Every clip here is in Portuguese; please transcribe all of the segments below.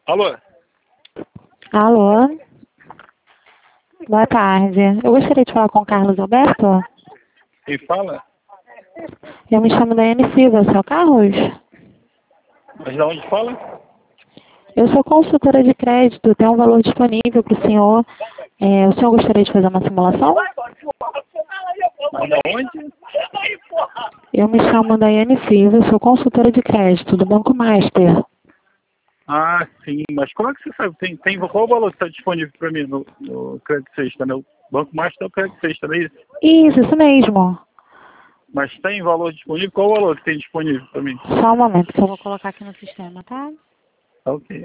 Alô? Alô? Boa tarde. Eu gostaria de falar com o Carlos Alberto. Quem fala? Eu me chamo Daiane Silva, seu Carlos? Mas de onde fala? Eu sou consultora de crédito, tem um valor disponível para o senhor. O senhor gostaria de fazer uma simulação? Mas de onde? Eu me chamo Daiane Silva, sou consultora de crédito do Banco Master. Ah, sim. Mas como é que você sabe? Qual o valor que está disponível para mim no Crédito Sexta, né? O Banco Master é o Crédito Sexta, não é isso? Isso mesmo. Mas tem valor disponível? Qual o valor que tem disponível para mim? Só um momento que eu vou colocar aqui no sistema, tá? Ok.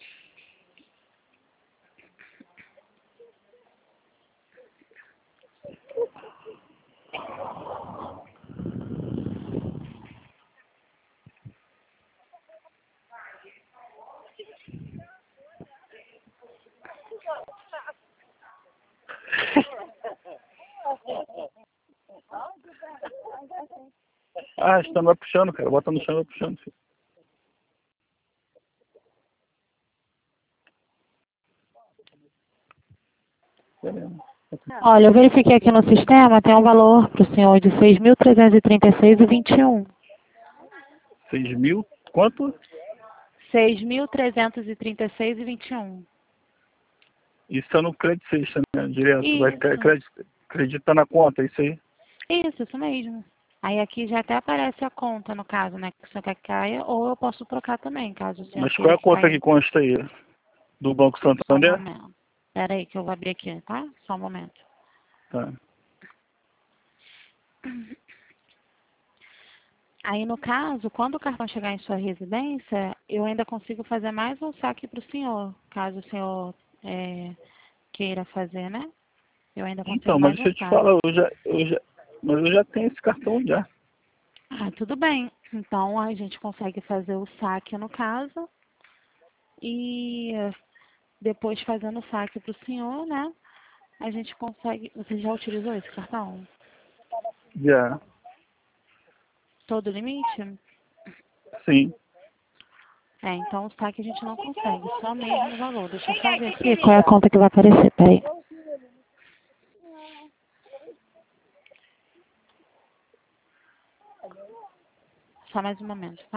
Ah, está vai puxando, cara. Bota no chão e vai puxando, filho. Beleza. Olha, eu verifiquei aqui no sistema, tem um valor para o senhor de 6.336,21. 6.000? Quanto? 6.336,21. Isso é no Crédito Sexta, né? Direto. Vai Isso. acredita na conta, é isso aí. Isso mesmo. Aí aqui já até aparece a conta, no caso, né? Que o senhor quer que caia, ou eu posso trocar também, caso o senhor Mas qual queira é a que conta caia. que consta aí? Do Banco Só um Santander? momento. Espera aí que eu vou abrir aqui, tá? Só um momento. Tá. Aí, no caso, quando o cartão chegar em sua residência, eu ainda consigo fazer mais um saque para o senhor, caso o senhor queira fazer, né? Eu ainda consigo Então, mas mais deixa um eu te saque. falar, mas eu já tenho esse cartão já. Ah, tudo bem. Então, a gente consegue fazer o saque, no caso, e depois fazendo o saque para o senhor, né? A gente consegue... Você já utilizou esse cartão? Já. Todo o limite? Sim. Então o saque a gente não consegue, só mesmo o valor. Deixa eu só ver aqui qual é a conta que vai aparecer, peraí. Só mais um momento, tá?